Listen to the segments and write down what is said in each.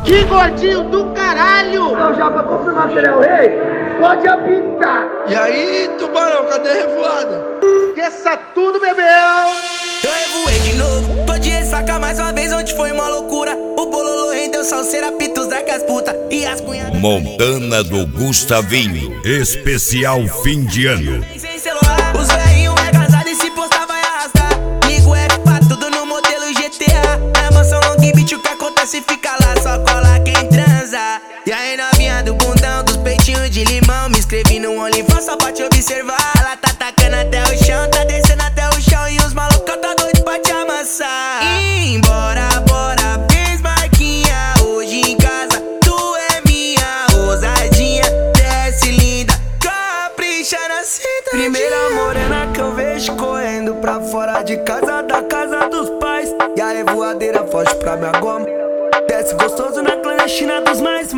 Que gordinho do caralho! Então já pra confirmar material rei, pode apitar. E aí, tubarão, cadê a revoada? Esqueça tudo, bebeu! Eu revoei de novo, tô de ressaca mais uma vez, onde foi uma loucura. O bololô rendeu salseira, pitos da casputa e as cunhadas. Montana do Gustavinho, especial fim de ano. Sem celular, os velhinhos é casado e se postar vai arrastar. Ligo F pra tudo no modelo GTA. Na mansão long beat, o que acontece fica lá, só cola quem transa. E aí novinha do bundão, dos peitinhos de limão, me inscrevi no OnlyFans só pra te observar. Ela tá tacando até o chão, tá descendo até o chão, e os malucos tá doido pra te amassar. E embora, bora, fez marquinha hoje em casa. Tu é minha ousadinha, desce linda, capricha na cinta. Primeira morena que eu vejo correndo pra fora de casa, da casa dos pais. E a revoadeira foge pra minha goma, desce gostoso na clandestina dos mais.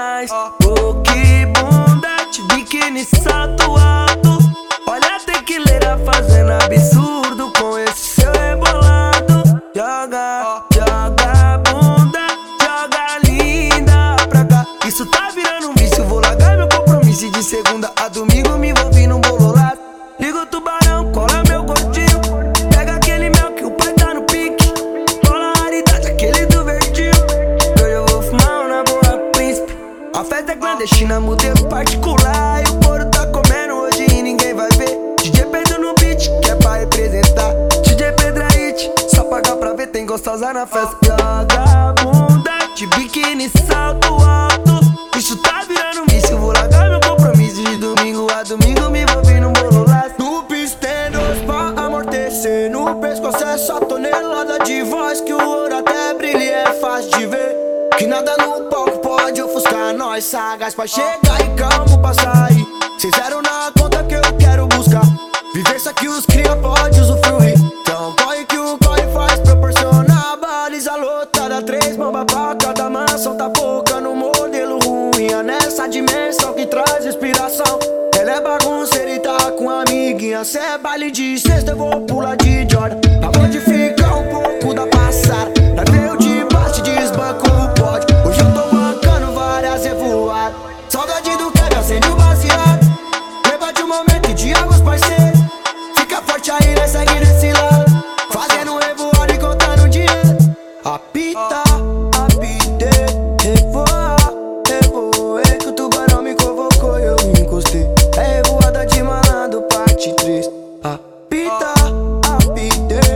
Oh, que bunda, de biquíni, salto alto. Olha a tequileira fazendo absurdo com esse seu rebolado. Joga, joga bunda, joga linda pra cá. Isso tá virando um vício, vou largar meu compromisso e de segunda a domingo me envolvi num bololado. Liga o tubarão, cola meu gordinho, pega aquele mel que o pai tá no pique, cola a raridade, aquele do verdinho. Hoje eu vou fumar na boa, príncipe. A festa é clandestina, modelo particular, e o couro tá comendo hoje e ninguém vai ver. DJ Pedro no beat, que é pra representar. DJ Pedro é hit, só pagar pra ver, tem gostosa na festa. Joga bunda, de biquíni, salto alto. Isso tá virando um vício, vou largar meu compromisso de domingo a domingo me envolvi num bololado. No piso tem dois pra amortecer, no pescoço é só tonelada de voz, que o ouro até brilha e é fácil de ver. Que nada no palco pode ofuscar nós, sagaz pra chegar e calmo pra sair. Cês zero na conta que eu quero buscar, vivência que os cria pode usufruir. Então corre que o corre faz proporcionar, baliza lotada, 3 bombas pra cada mansão. Tá focando no modelo ruim, é nessa dimensão que traz inspiração. Ela é bagunceira e tá com a amiguinha, cê é baile de sexta, eu vou pular de Jordan. Pra modificar um pouco da passada, pra ver o de baixo desbanco o pódio. Hoje eu tô bancando várias revoadas, saudade do que acende o baseado. Levante um momento de águas, parceiro, fica forte aí, né, segue nesse lado, fazendo revoada e contando dinheiro. Apita, apitei, revoar, revoei, que o tubarão me convocou e eu me encostei. É revoada de malandro, parte 3. Apita, apitei,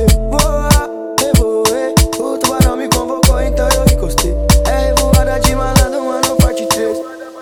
revoar, revoei, o tubarão me convocou, então eu me encostei. É revoada de malandro, mano, parte 3.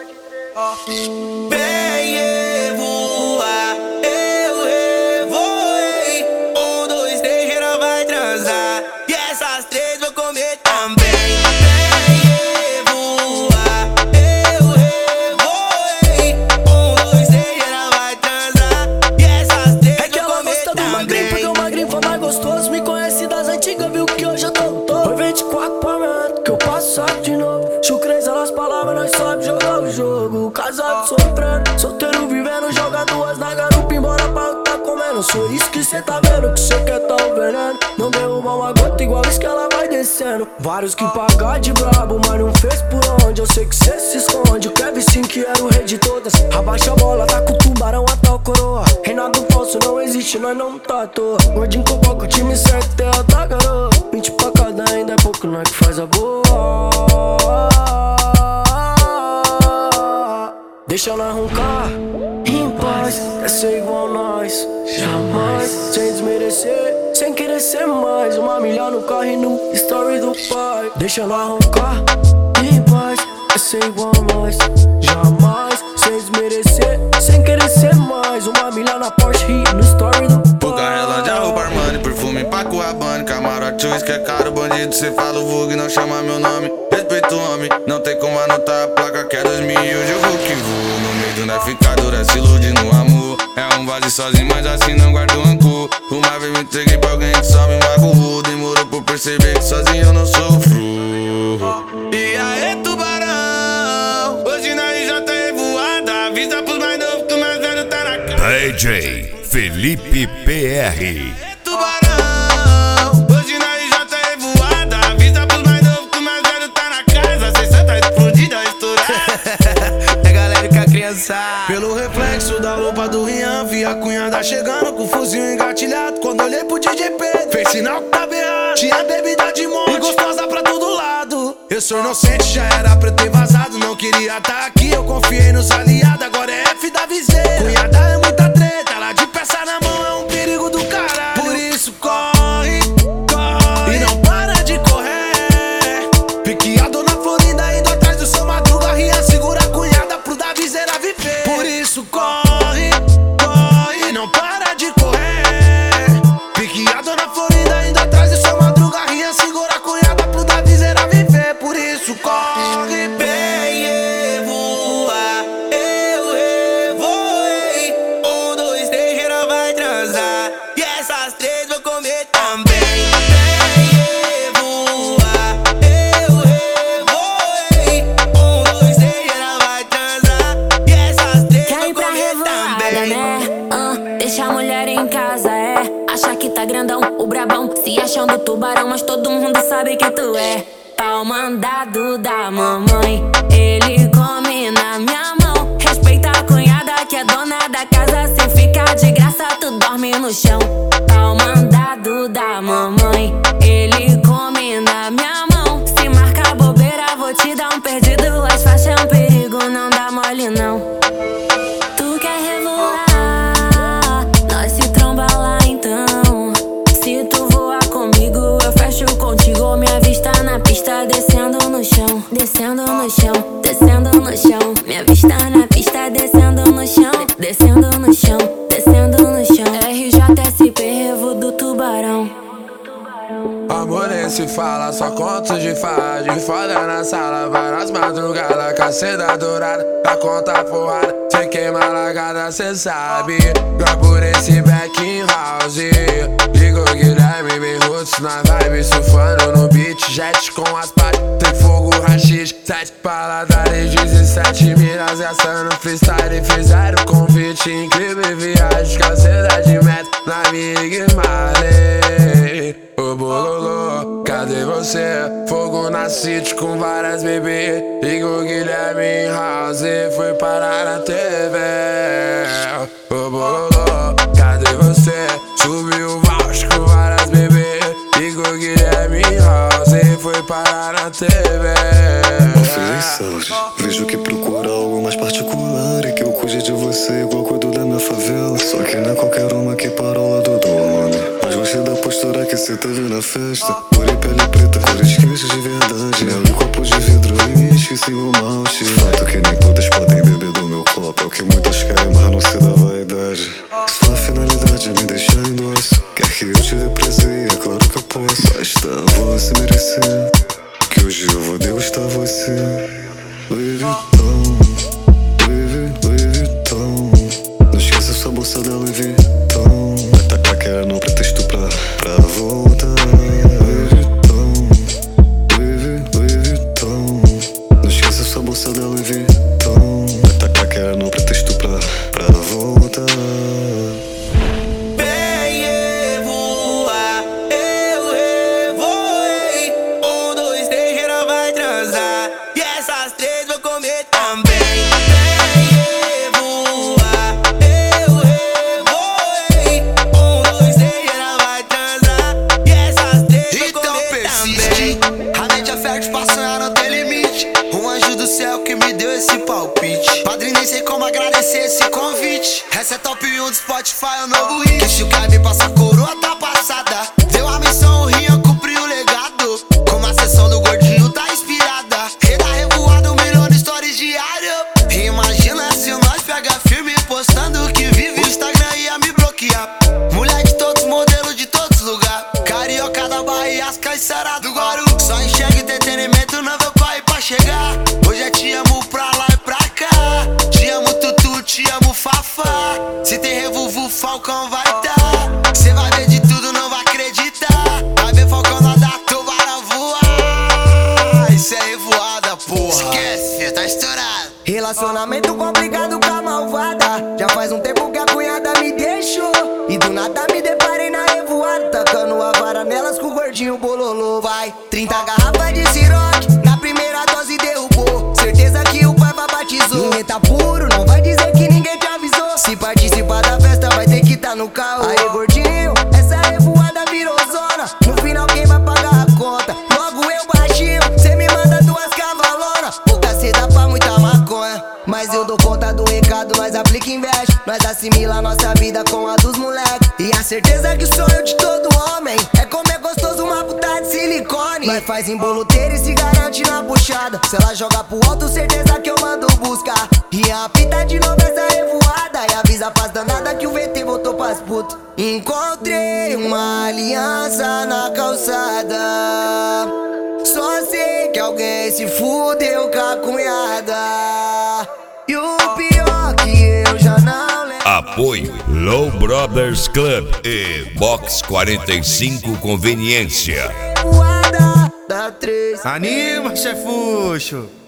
Vem revoar, eu revoei. 1, 2, 3, geral vai transar, e essas 3 vou comer também. Vem revoar, eu revoei. 1, 2, 3, geral vai transar, e essas 3 vou comer também. Porque o magrinho foi mais gostoso, me conhece das antigas, viu que hoje eu tô todo. Foi 24 pra mim, que eu passo só de novo. Chucrez elas palavras, nós sobe jogar o jogo. Casado sofrendo, solteiro vivendo, joga 2 na garupa, embora pra o que tá comendo. Sou isso que cê tá vendo, que cê quer tá o veneno. Não derruba uma gota igual isso que ela vai descendo. Vários que pagar de brabo, mas não fez por onde. Eu sei que cê se esconde, o Kevin sim que era o rei de todas. Abaixa a bola, tá com o tubarão até o coroa. Reinado falso não existe, nós não tá à toa. Gordinho convoca o time certo, terra da garoa. 20 pra cada ainda é pouco, nós que faz a boa. Deixa ela roncar em paz, quer ser igual nós, jamais, sem desmerecer, sem querer ser mais. Uma milha no carro e no story do pai. Deixa ela roncar em paz, quer ser igual nós, jamais, sem desmerecer, sem querer ser mais. Uma milha na Porsche e no story do pai. Boca relândia, roupa Armani, perfume Paco Rabanne, camarote, uísque é caro, bandido, cê fala o vulgo e não chama meu nome. Respeito o homem, não tem como anotar a placa que é 2000 e hoje eu vou que vou. No meio do naficador, se ilude no amor. É um vale sozinho, mas assim não guardo rancor. Uma vez me entreguei pra alguém que só me magoou. Demorou por perceber que sozinho eu não sofro. E aí, tubarão, hoje nós já tá revoada. Avisa pros mais novos que o mais velho tá na casa. DJ Felipe PR. Tubarão, hoje nós já tá revoada. Avisa pros mais novos que o mais velho tá na casa. vi a cunhada chegando com o fuzil engatilhado. Quando olhei pro DJ Pedro, fez sinal que tava errado. Tinha bebida de monte e gostosa pra todo lado. Eu sou inocente, já era pra eu ter vazado. Não queria tá aqui, eu confiei nos aliados. Agora é F da viseira. Cunhada é muita treta, ela de peça na mão é um perigo do caralho. Por isso corre, corre e não para de correr. Pique a dona Florinda indo atrás do seu Madruga. Ria, segura a cunhada pro da viseira viver. Por isso corre, corre e não para de correr. Pique a dona Florinda indo atrás do seu Madruga. Ria, segura a cunhada pro da viseira viver. Por isso corre, Bem, voa, eu revoei. 1, 2, 3, geral vai transar. E essas 3 vou comer também. Bem, voa, eu revoei. 1, 2, 3, geral vai transar. E essas 3 Quer vou ir pra comer revoada, também. né? Deixa a mulher em casa, acha que tá grandão, o brabão, se achando tubarão, mas todo mundo sabe que tu é pau mandado da mamãe. Ele come na minha mão. Respeita a cunhada que é dona da casa. Se ficar de graça, tu dorme no chão. Pau mandado da mamãe. Ele come na minha mão. Se marcar bobeira, vou te dar um perdido. As faixas é um perigo, não dá mole não. Tu quer revoar, nós se tromba lá então. Se tu voar comigo, eu fecho contigo. Minha vista na pista, descendo no chão. Descendo no chão, descendo no chão. Minha vista na pista, descendo no chão. Descendo no chão, descendo no chão. RJSP, Revo do Tubarão. amor nem se fala, só conto de fada. Foda na sala, várias madrugadas. Caceta dourada, pra conta porrada. Cê queima largada, cê sabe. Grabo esse back in house. Ligo Guilherme, bem roots na vibe. Surfando no beat, jet com as partes. Tem fogo, rachis, 7 paladares, 17 miras. Assando freestyle, fizeram convite. Incrível viagem, caceta de meta na Mig Marley. Ô bololô, cadê você? Fogo na city com várias bebês. Ligo Guilherme em house, foi parar na TV. Ô bololô, cadê você? Subiu o voucher com várias bebês. Ligo Guilherme em house, foi parar na TV. Saúde, vejo que procura algo mais particular e que eu cuide de você igual cuido da minha favela. Só que não é qualquer uma que parola do nome. Mas gostei da postura que cê teve na festa. Cor e pele preta, cores quentes de verdade. Mel e copo de vidro e esqueci o malte. Fato que nem todas podem beber do meu copo. É o que muitas querem, mas não se dá vaidade. Sua finalidade é me deixar em doce. Quer que eu te dê prazer, é claro que eu posso. Basta você merecer, que hoje eu vou degustar você. Louis Vuitton, Louis Vuitton. Não esqueça sua bolsa da Louis Vuitton. Vai tacar que era no pretexto pra voltar. Louis Vuitton, Louis Vuitton. Não esqueça sua bolsa da Louis Vuitton. Vai tacar que era no pretexto pra voltar. Essa é top 1 do Spotify, é o novo hit. Que se o Cabe passa coroa, tá passada. Deu a missão, o Rian cumpriu o legado. Como a sessão do gordinho tá inspirada. Rei da revoada, 1 milhão de stories diário. Imagina se nós pega firme postando que vive. O Instagram ia me bloquear. Mulher de todos, modelo de todos lugares. Carioca da Bahia, as caiçara do Guaru. Só enxerga entretenimento, não vou pra ir pra chegar. Hoje é te amo pra lá e pra cá. Te amo Tutu, te amo Fafá. Se tem revolvo, Falcão vai tá. Cê vai ver de tudo, não vai acreditar. Vai ver Falcão nadar, tubarão voar. Isso é revoada, porra. Esquece, filho, tá estourado. Relacionamento complicado com a malvada. Já faz um tempo que a cunhada me deixou. E do nada me deparei na revoada. Tacando a vara nelas com o gordinho bololô. Vai, 30 garrafas de Ciroc. Na primeira dose derrubou. Certeza que o pai batizou. Ninguém tá puro, não vai dizer que ninguém te avisou. Se participar da festa Nós assimila nossa vida com a dos moleque. E a certeza que o sonho de todo homem é comer gostoso uma puta de silicone. Nós faz emboloteiro e se garante na puxada. Se ela joga pro alto, certeza que eu mando buscar. E apita de novo essa revoada. E avisa pras danada que o VT voltou pras putas. Encontrei uma aliança na calçada. Só sei que alguém se fudeu com a cunhada. E o pior que eu já não lembro. Apoio Low Brothers Club e Box 45 Conveniência. Da 3. Anima, chefuxo.